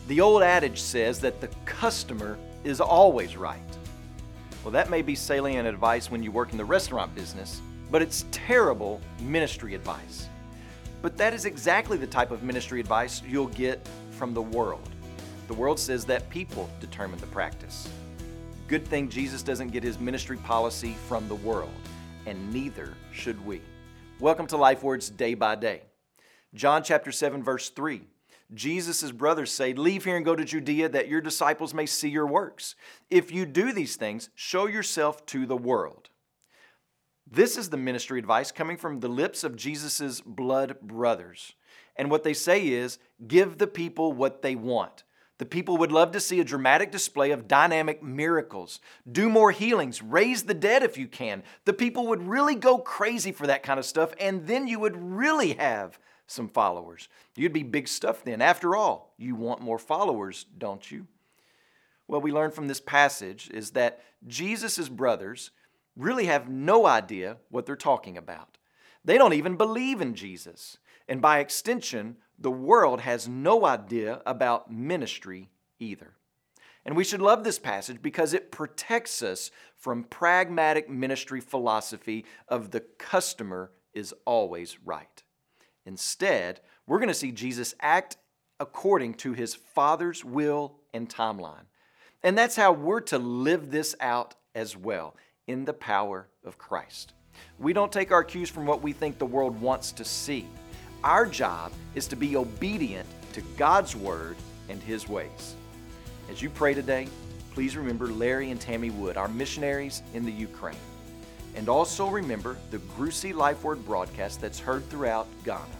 The old adage says that the customer is always right. Well, that may be salient advice when you work in the restaurant business, but it's terrible ministry advice. But that is exactly the type of ministry advice you'll get from the world. The world says that people determine the practice. Good thing Jesus doesn't get his ministry policy from the world, and neither should we. Welcome to Life Words Day by Day. John chapter 7, verse 3. Jesus' brothers say, "Leave here and go to Judea that your disciples may see your works. If you do these things, show yourself to the world." This is the ministry advice coming from the lips of Jesus' blood brothers. And what they say is, give the people what they want. The people would love to see a dramatic display of dynamic miracles. Do more healings. Raise the dead if you can. The people would really go crazy for that kind of stuff, and then you would really have some followers. You'd be big stuff then. After all, you want more followers, don't you? What we learn from this passage is that Jesus' brothers really have no idea what they're talking about. They don't even believe in Jesus. And by extension, the world has no idea about ministry either. And we should love this passage because it protects us from pragmatic ministry philosophy of the customer is always right. Instead, we're going to see Jesus act according to his Father's will and timeline. And that's how we're to live this out as well, in the power of Christ. We don't take our cues from what we think the world wants to see. Our job is to be obedient to God's word and his ways. As you pray today, please remember Larry and Tammy Wood, our missionaries in the Ukraine. And also remember the Grusi Life Word broadcast that's heard throughout Ghana.